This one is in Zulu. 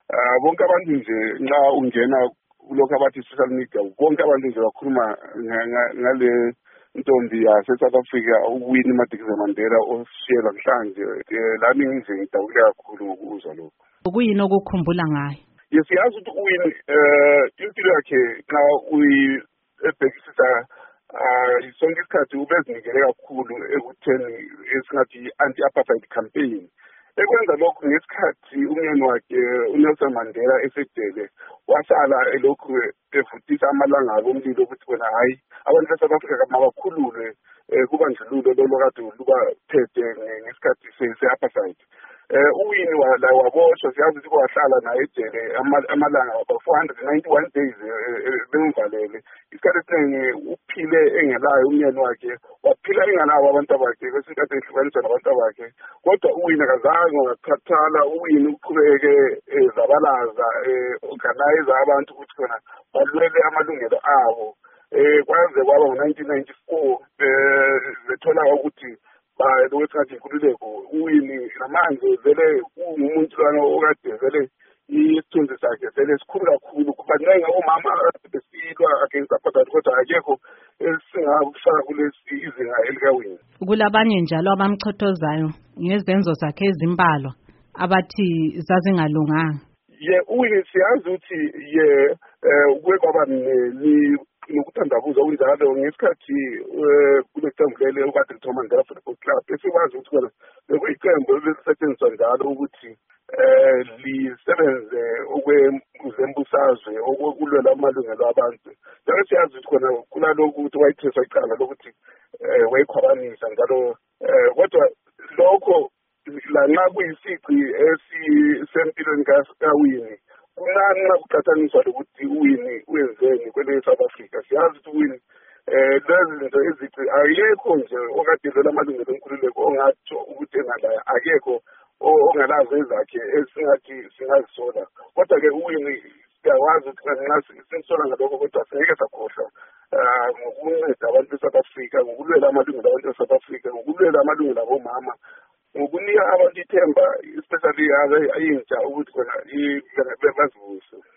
bonke abantu nje nxa ungena kulokho abathi social media bonke abantu nje bakhuluma ngale ntombi yase-South Africa uWinnie Madikizela-Mandela osishiywe namhlanje. Lami ngize ngidabule kakhulu ngokuzwa lokho. Kuyini okukhumbula ngayo? Siyazi ukuthi uWinnie impilo yakhe xa uyibhekisisa sonke isikhathi ubezinikele kakhulu ekutheni esingathi i-anti-apartheid campaign. Ekwenza lokhu ngesikhathi umyeni wakhe uNelson Mandela esedele wasala elokhu evutisa amalangabo omlilo ukuthi wena hayi abantu be-South Africa mabakhululwe kubandlululo lolo kade lubaphethe ngesikhathi se-apartheid. uWinnie waboshwa siyazi ukuthi wahlala naye ejele amalanga 491 days bemvalele. Isikhathi esiningi uphile engelayo umyeni wakhe, waphila enganabo abantu bakhe kwesinkathi ehlukaniswa nabantu bakhe. Kodwa uWinnie akazange wakhathala. uWinnie uqhubeke zabalaza organize abantu ukuthi khona balwele amalungelo abo. Kwaze kwaba ngo-1994 bethola ukuthi lokwesingathi inkululeko uWinnie namanje vele ungumuntu okade vele isithunzi sakhe vele sikhulu kakhulu. Kubaningi omama besilwa against apartheid kodwa akekho esingafaka kulesi izinga elikaWinnie. Kulabanye njalo abamchothozayo ngezenzo zakhe ezimbalwa abathi zazingalunganga. uWinnie siyazi ukuthi kuke kwaba nokuthandabuza kunjalo ngesikhathi kuleqembu leli okade lithiwa Mandela Football Club. Esikwazi ukuthi khona bekuyiqembu elisetshenziswa njalo ukuthi lisebenze okwezembusazwe okulwela amalungelo abantu. Njalo siyazi ukuthi khona kunalokhu ukuthi wayetheswa icala lokuthi wayikhwabanisa njalo. Kodwa lokho lanxa kuyisici esisempilweni kaWinnie kunanxa kuqhathaniswa lokuthi uWinnie wenzeni kwele South Africa. Siyazi ukuthi uWinnie lezi zinto ezici ayekho nje okade dlula amalungelo enkululeko ongatsho ukuthi engalaya akekho ongalazo ezakhe esingathi singazisola. Kodwa-ke uWinnie siyawazi ukuthi nxa singisola ngalokho kodwa singeke sakhohlwa ngokunceda abantu be-South Africa, ngokulwela amalungelo abantu be-South Africa, ngokulwela amalungelo abomama, ngokunika abantu ithemba especially ayintsha ukuthi khona bazivuse.